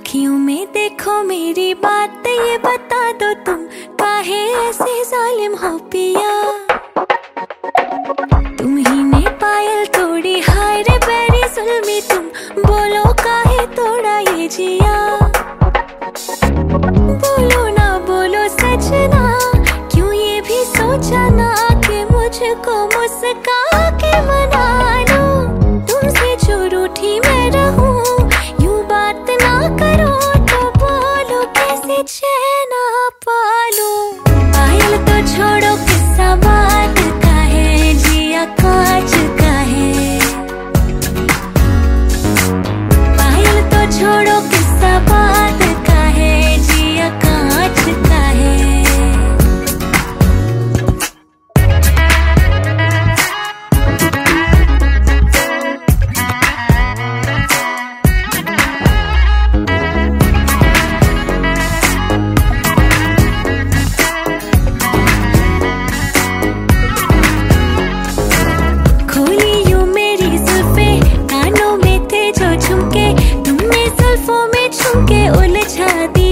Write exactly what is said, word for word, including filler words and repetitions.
अखियों में देखो मेरी बात, ये बता दो तुम काहे ऐसे जालिम हो पिया। तुम ही ने पायल तोड़ी, हाय रे बैरी जुल्मी तुम, बोलो काहे तोड़ा ये जिया। बोलो ना बोलो सजना, क्यों ये भी सोचा ना कि मुझको मुस्का के मना लो। तुमसे जो रूठी मैं रहूं, यूं बात ना करो तो बोलो कैसे चैन पालूं। पायल तो छोड़ो किस्सा बात का है, जिया कांच का है। पायल तो छोड़ो किस्सा बात का है, जिया कांच का है। झुमके तुमने जुल्फों में झुमके उलझा दी।